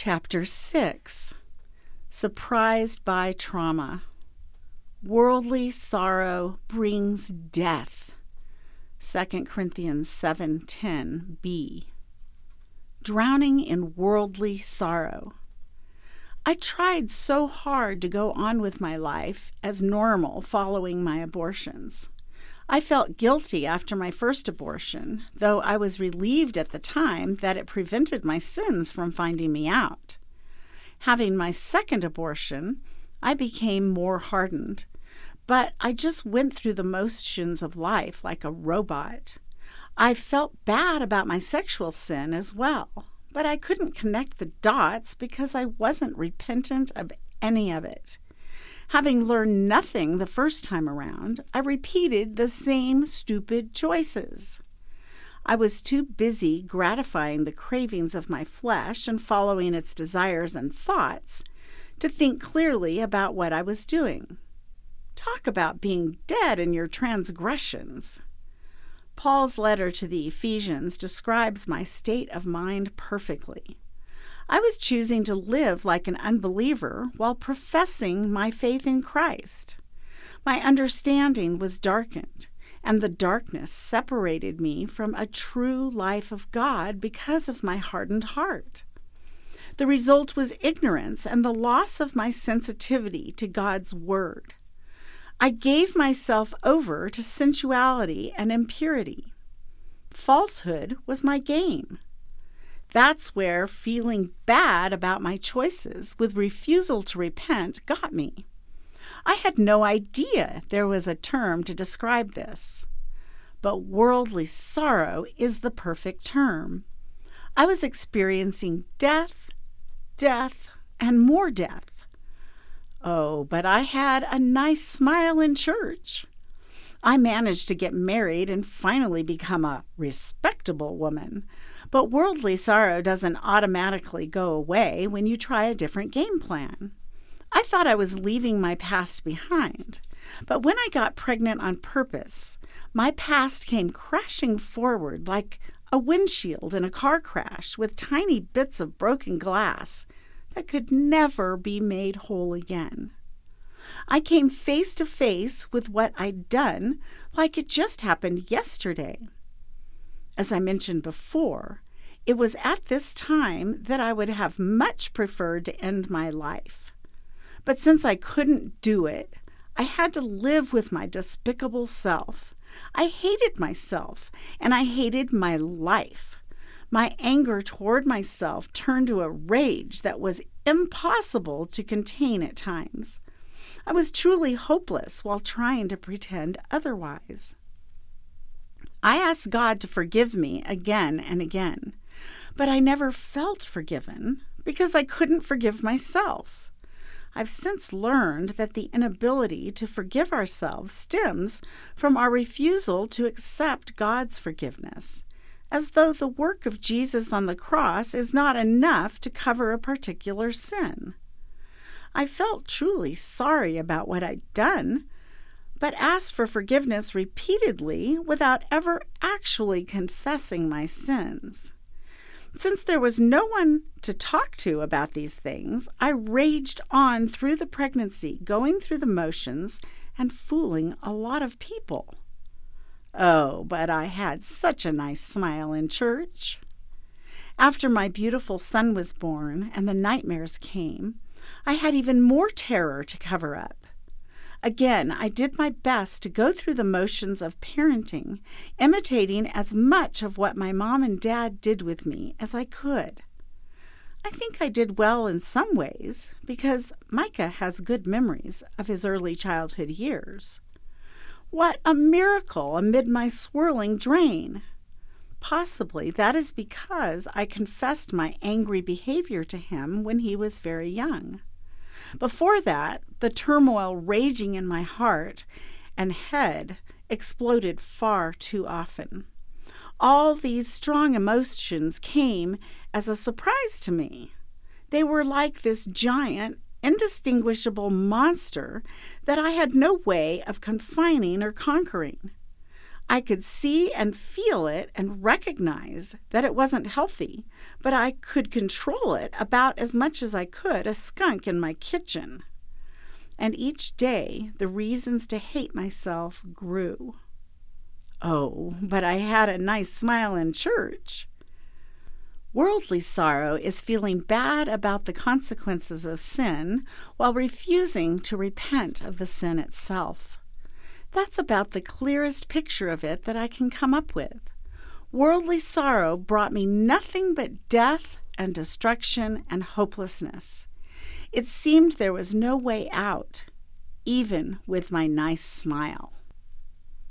Chapter 6. Surprised by Trauma. Worldly sorrow brings death. 2 Corinthians 7:10b. Drowning in worldly sorrow. I tried so hard to go on with my life as normal following my abortions. I felt guilty after my first abortion, though I was relieved at the time that it prevented my sins from finding me out. Having my second abortion, I became more hardened, but I just went through the motions of life like a robot. I felt bad about my sexual sin as well, but I couldn't connect the dots because I wasn't repentant of any of it. Having learned nothing the first time around, I repeated the same stupid choices. I was too busy gratifying the cravings of my flesh and following its desires and thoughts to think clearly about what I was doing. Talk about being dead in your transgressions. Paul's letter to the Ephesians describes my state of mind perfectly. I was choosing to live like an unbeliever while professing my faith in Christ. My understanding was darkened, and the darkness separated me from a true life of God because of my hardened heart. The result was ignorance and the loss of my sensitivity to God's word. I gave myself over to sensuality and impurity. Falsehood was my game. That's where feeling bad about my choices with refusal to repent got me. I had no idea there was a term to describe this. But worldly sorrow is the perfect term. I was experiencing death, and more death. Oh, but I had a nice smile in church. I managed to get married and finally become a respectable woman. But worldly sorrow doesn't automatically go away when you try a different game plan. I thought I was leaving my past behind, but when I got pregnant on purpose, my past came crashing forward like a windshield in a car crash with tiny bits of broken glass that could never be made whole again. I came face to face with what I'd done like it just happened yesterday. As I mentioned before, it was at this time that I would have much preferred to end my life. But since I couldn't do it, I had to live with my despicable self. I hated myself, and I hated my life. My anger toward myself turned to a rage that was impossible to contain at times. I was truly hopeless while trying to pretend otherwise. I asked God to forgive me again and again, but I never felt forgiven because I couldn't forgive myself. I've since learned that the inability to forgive ourselves stems from our refusal to accept God's forgiveness, as though the work of Jesus on the cross is not enough to cover a particular sin. I felt truly sorry about what I'd done, but asked for forgiveness repeatedly without ever actually confessing my sins. Since there was no one to talk to about these things, I raged on through the pregnancy, going through the motions and fooling a lot of people. Oh, but I had such a nice smile in church. After my beautiful son was born and the nightmares came, I had even more terror to cover up. Again, I did my best to go through the motions of parenting, imitating as much of what my mom and dad did with me as I could. I think I did well in some ways because Micah has good memories of his early childhood years. What a miracle amid my swirling drain! Possibly that is because I confessed my angry behavior to him when he was very young. Before that, the turmoil raging in my heart and head exploded far too often. All these strong emotions came as a surprise to me. They were like this giant, indistinguishable monster that I had no way of confining or conquering. I could see and feel it and recognize that it wasn't healthy, but I could control it about as much as I could a skunk in my kitchen. And each day the reasons to hate myself grew. Oh, but I had a nice smile in church. Worldly sorrow is feeling bad about the consequences of sin while refusing to repent of the sin itself. That's about the clearest picture of it that I can come up with. Worldly sorrow brought me nothing but death and destruction and hopelessness. It seemed there was no way out, even with my nice smile.